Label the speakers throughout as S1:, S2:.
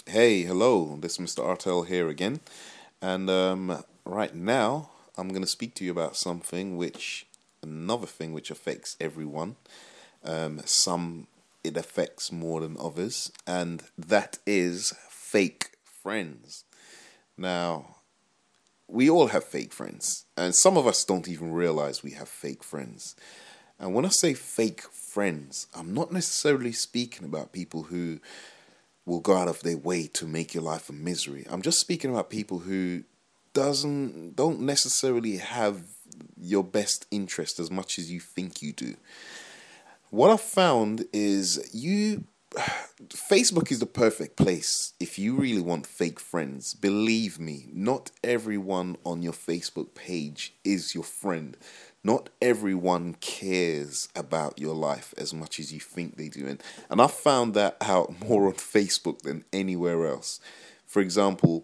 S1: Hey, hello, this is Mr. Artel here again. And right now, I'm going to speak to you about another thing which affects everyone. Some it affects more than others, and that is fake friends. Now, we all have fake friends, and some of us don't even realize we have fake friends. And when I say fake friends, I'm not necessarily speaking about people who will go out of their way to make your life a misery. I'm just speaking about people who don't necessarily have your best interest as much as you think you do. What I've found is Facebook is the perfect place if you really want fake friends. Believe me, not everyone on your Facebook page is your friend. Not everyone cares about your life as much as you think they do. And I've found that out more on Facebook than anywhere else. For example,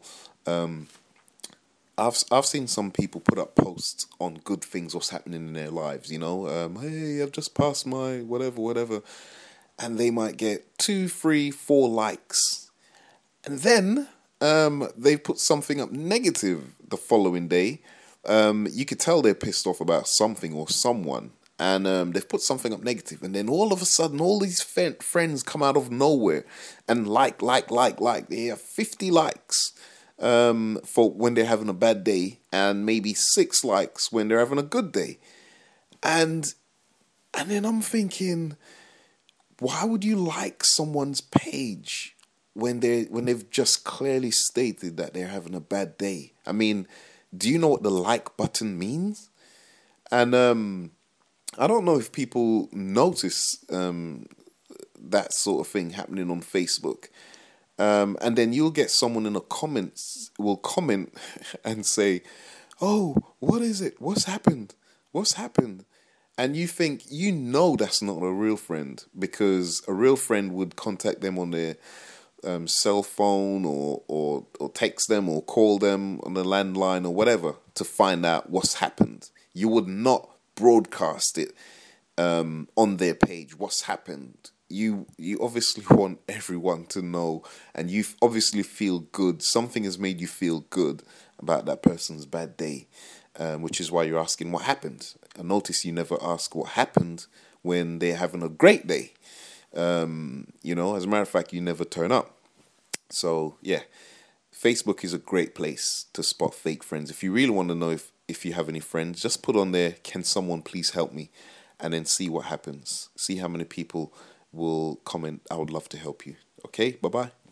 S1: I've seen some people put up posts on good things, what's happening in their lives. Hey, I've just passed my whatever, and they might get 2, 3, 4 likes, and then they put something up negative the following day. You could tell they're pissed off about something or someone, and they've put something up negative, and then all of a sudden, all these friends come out of nowhere and like. They have 50 likes for when they're having a bad day, and maybe 6 likes when they're having a good day, and then I'm thinking, why would you like someone's page when they've just clearly stated that they're having a bad day? I mean, do you know what the like button means? And I don't know if people notice that sort of thing happening on Facebook. And then you'll get someone in the comments will comment and say, "Oh, what is it? What's happened? What's happened?" And you know that's not a real friend, because a real friend would contact them on their cell phone, or text them or call them on the landline or whatever to find out what's happened. You would not broadcast it on their page what's happened. You obviously want everyone to know, and you obviously feel good. Something has made you feel good about that person's bad day, which is why you're asking what happened. I notice you never ask what happened when they're having a great day. As a matter of fact, you never turn up. So yeah, Facebook is a great place to spot fake friends. If you really want to know if you have any friends, just put on there, "Can someone please help me?" And then see what happens. See how many people will comment, "I would love to help you." Okay, bye bye.